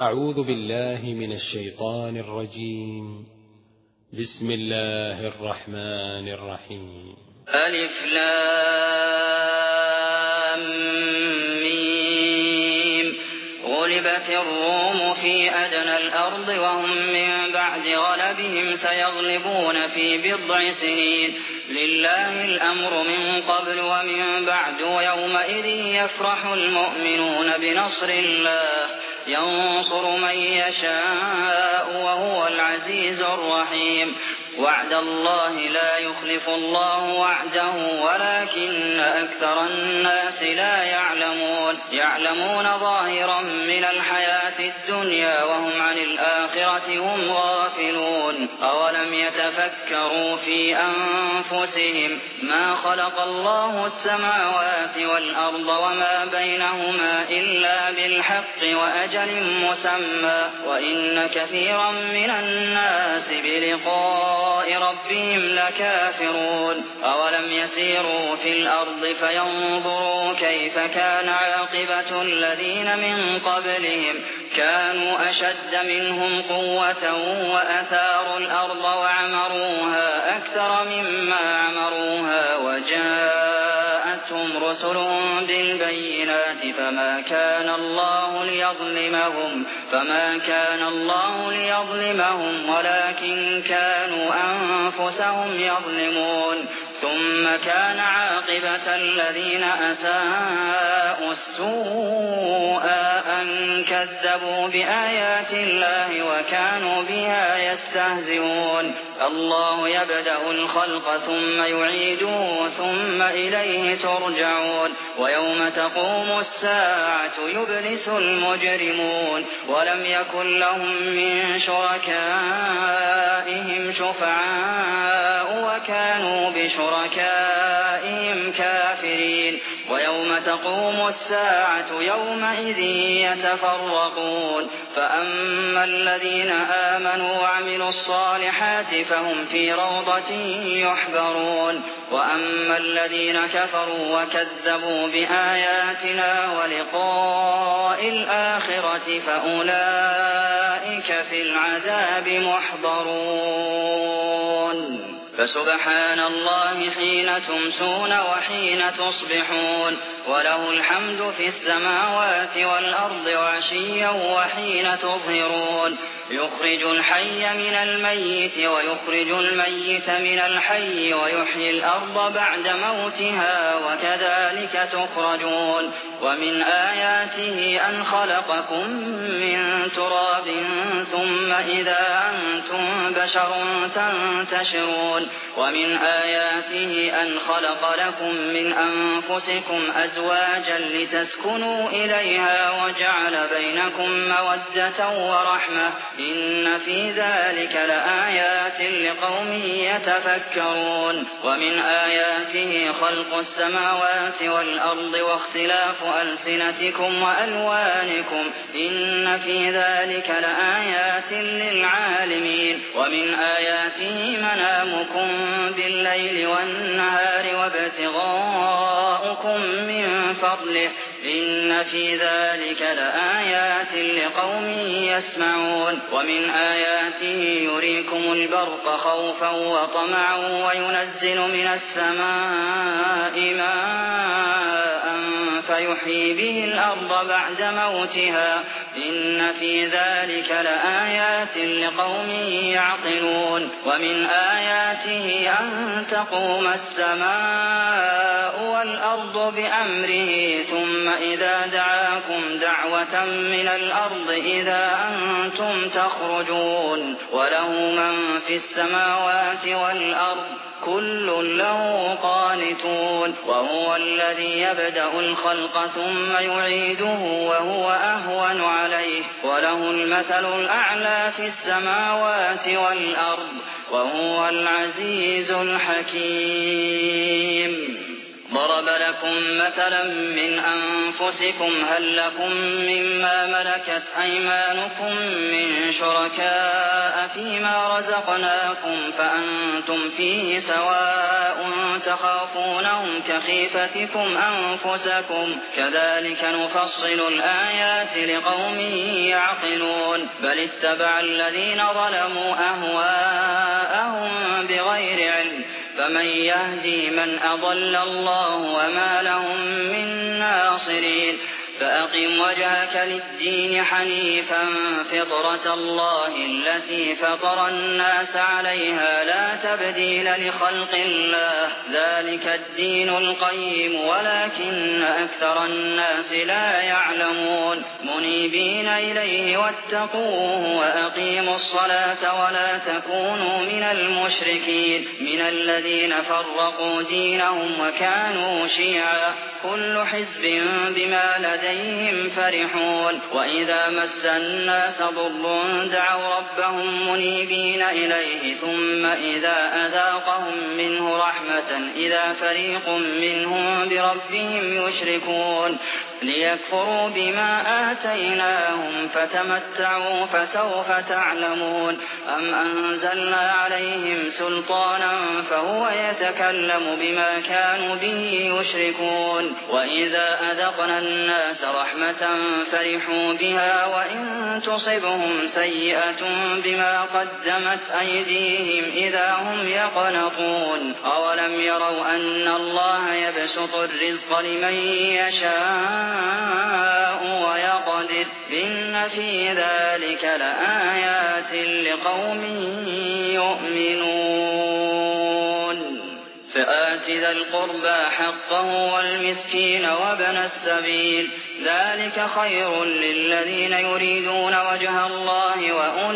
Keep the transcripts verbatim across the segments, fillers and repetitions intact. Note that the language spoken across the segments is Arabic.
أعوذ بالله من الشيطان الرجيم. بسم الله الرحمن الرحيم. ألف لام ميم. غلبت الروم في أدنى الأرض وهم من بعد غلبهم سيغلبون في بضع سنين. لله الأمر من قبل ومن بعد ويومئذ يفرح المؤمنون بنصر الله ينصر من يشاء وهو العزيز الرحيم. وعد الله لا يخلف الله وعده ولكن أكثر الناس لا يعلمون يعلمون ظاهرا من الحياة الدنيا وهم عن الآخرة هم غافلون. أولم يتفكروا في أنفسهم ما خلق الله السماوات والأرض وما بينهما إلا بالحق وأجل مسمى وإن كثيرا من الناس بلقاء ربهم لكافرون. أولم يسيروا في الأرض فينظروا كيف كان عاقبة الذين من قبلهم كانوا أشد منهم قوة وأثاروا الأرض وعمروها أكثر مما عمروها وجاءتهم رسلهم بالبينات فما كان الله ليظلمهم فما كان الله ليظلمهم ولكن كانوا أنفسهم يظلمون. ثم كان عاقبة الذين أساءوا السوء أن كذبوا بآيات الله وكانوا بها يستهزئون. الله يبدأ الخلق ثم يعيده ثم إليه ترجعون. ويوم تقوم الساعة يبلس المجرمون ولم يكن لهم من شركائهم شفعاء وكانوا بشركائهم كافرين. ويوم تقوم الساعة يومئذ يتفرقون فأما الذين آمنوا وعملوا الصالحات فهم في روضة يحبرون وأما الذين كفروا وكذبوا بآياتنا ولقاء الآخرة فأولئك في العذاب محضرون. فسبحان الله حين تمسون وحين تصبحون وله الحمد في السماوات والأرض وعشيا وحين تظهرون. يخرج الحي من الميت ويخرج الميت من الحي ويحيي الأرض بعد موتها وكذلك تخرجون. ومن آياته أن خلقكم من تراب ثم إذا أنتم بشر تنتشرون. ومن آياته أن خلق لكم من أنفسكم أزواجا لتسكنوا إليها وجعل بينكم مودة ورحمة إن في ذلك لآيات لقوم يتفكرون. ومن آياته خلق السماوات والأرض واختلاف ألسنتكم وألوانكم إن في ذلك لآيات للعالمين. ومن آياته منامكم بالليل والنهار وابتغاؤكم من فضله إن في ذلك لآيات لقوم يسمعون. ومن آياته يريكم البرق خوفا وطمعا وينزل من السماء ماء فيحيي به الأرض بعد موتها إن في ذلك لآيات لقوم يعقلون. ومن آياته أن تقوم السماء والأرض بأمره ثم إذا دعاكم دعوة من الأرض إذا أنتم تخرجون. وله من في السماوات والأرض كل له قانتون. وهو الذي يبدأ الخلق ثم يعيده وهو أهون عليه وله المثل الأعلى في السماوات والأرض وهو العزيز الحكيم. ضرب لكم مثلا من أنفسكم هل لكم مما ملكت أيمانكم من شركاء فيما رزقناكم فأنتم فيه سواء تخافونهم كخيفتكم أنفسكم كذلك نفصل الآيات لقوم يعقلون بل اتبع الذين ظلموا أهواءهم بغير علم فمن يهدي من أضل الله وما لهم من ناصرين فأقم وجهك للدين حنيفا فطرة الله التي فطر الناس عليها لا تبديل لخلق الله ذلك الدين القيم ولكن أكثر الناس لا يعلمون منيبين إليه واتقوه وأقيموا الصلاة ولا تكونوا من المشركين من الذين فرقوا دينهم وكانوا شيعا كل حزب بما لديهم فرحون وإذا مس الناس ضر دعوا ربهم منيبين إليه ثم إذا أذاقهم منه رحمة إذا فريق منهم بربهم يشركون ليكفروا بما آتيناهم فتمتعوا فسوف تعلمون أم أنزلنا عليهم سلطانا فهو يتكلم بما كانوا به يشركون وإذا أذقنا الناس رحمة فرحوا بها وإن تصبهم سيئة بما قدمت أيديهم إذا هم يقنطون أولم يروا أن الله يبسط الرزق لمن يشاء ويقدر إن في ذلك لآيات لقوم يؤمنون فآت ذا القربى حقه والمسكين وابن السبيل ذلك خير للذين يريدون وجه الله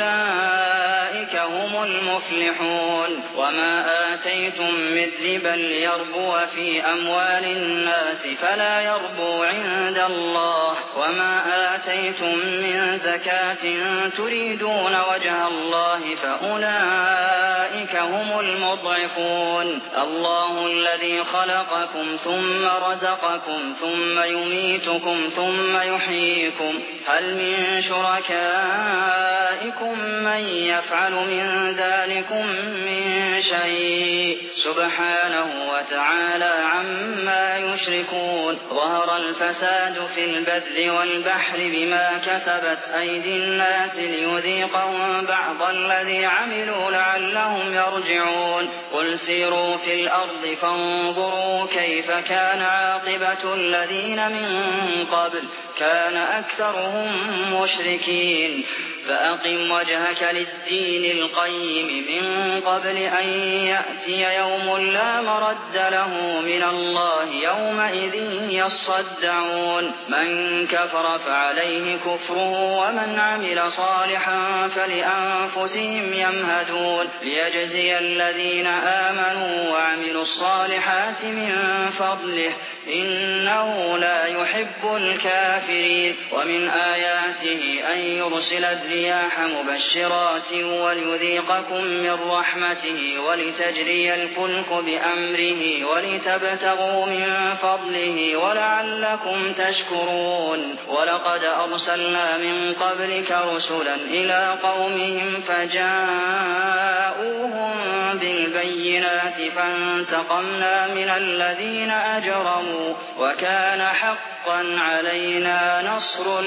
وأولئك هم المفلحون وما آتيتم من ربا ليربو في أموال الناس فلا يربو عند الله وما آتيتم من زكاة تريدون وجه الله فأولئك هم المضعفون الله الذي خلقكم ثم رزقكم ثم يميتكم ثم يحييكم هل من شركائكم من يفعل من ذلكم من شيء سبحانه وتعالى عما يشركون ظهر الفساد في البر والبحر بما كسبت أيدي الناس ليذيقهم بعض الذي عملوا لعلهم يرجعون قل سيروا في الأرض فانظروا كيف كان عاقبة الذين من قبل كان أكثرهم مشركين فأقم وجهك للدين القيم من قبل أن يأتي يوم لا مرد له من الله يومئذ يصدعون من كفر فعليه كفره ومن عمل صالحا فلأنفسهم يمهدون ليجزي الذين آمنوا وعملوا الصالحات من فضله إنه لا يحب الكافرين ومن آياته أن يرسل الرياح مبشرات وليذيقكم من رحمته ولتجري الفلك بأمره ولتبتغوا من فضله ولعلكم تشكرون ولقد أرسلنا من قبلك رسلا إلى قومهم فجاءوهم بالبينات فانتقمنا من الذين أجرموا وكان حقا علينا نصر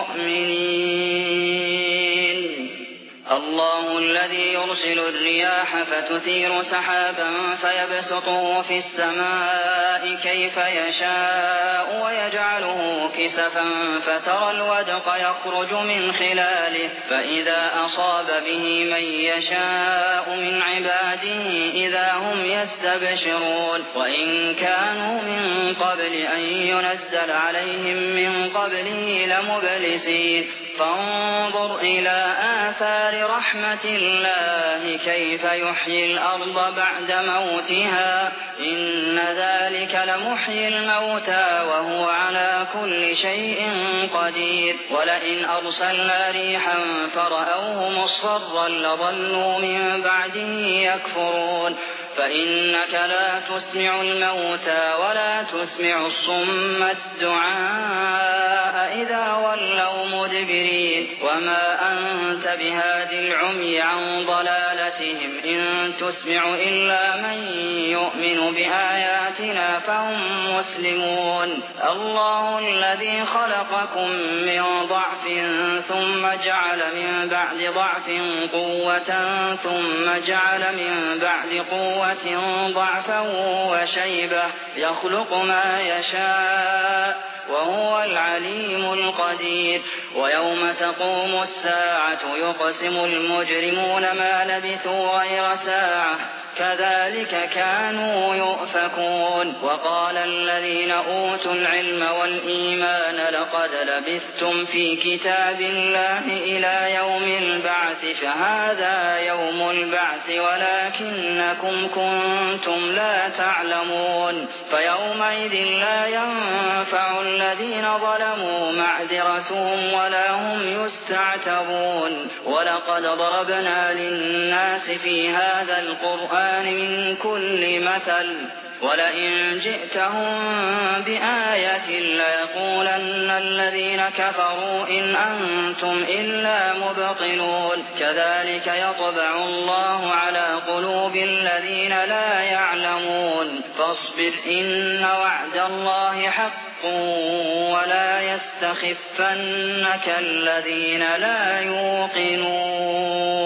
المؤمنين الله الذي يرسل الرياح فتثير سحابا فيبسطه في السماء كيف يشاء ويجعله كسفا فترى الودق يخرج من خلاله فإذا أصاب به من يشاء من عباده إذا هم يستبشرون وإن كانوا من قبل أن ينزل عليهم من قبله لمبلسين فانظر إلى آثار رحمة الله كيف يحيي الأرض بعد موتها إن ذلك لمحيي الموتى وهو على كل شيء قدير ولئن أرسلنا ريحا فرأوه مصفرا لظلوا من بعده يكفرون فإنك لا تسمع الموتى ولا تسمع الصم الدعاء إذا ولوا مدبرين وما أنت بهاد العمي عن ضلالتهم إن تسمع إلا من يؤمن بآياتنا فهم مسلمون الله الذي خلقكم من ضعف ثم جعل من بعد ضعف قوة ثم جعل من بعد قوة ضعفا وشيبة يخلق ما يشاء وهو العليم القدير ويوم تقوم الساعة يقسم المجرمون ما لبثوا غير ساعة كذلك كانوا يؤفكون وقال الذين أوتوا العلم والإيمان لقد لبثتم في كتاب الله إلى يوم البعث فهذا يوم البعث ولكنكم كنتم لا تعلمون فيومئذ لا ينفع الذين ظلموا معذرتهم ولا هم يستعتبون ولقد ضربنا للناس في هذا القرآن من كل مثل ولئن جئتهم بآية ليقولن الذين كفروا إن أنتم إلا مبطلون كذلك يطبع الله على قلوب الذين لا يعلمون فاصبر إن وعد الله حق ولا يستخفنك الذين لا يوقنون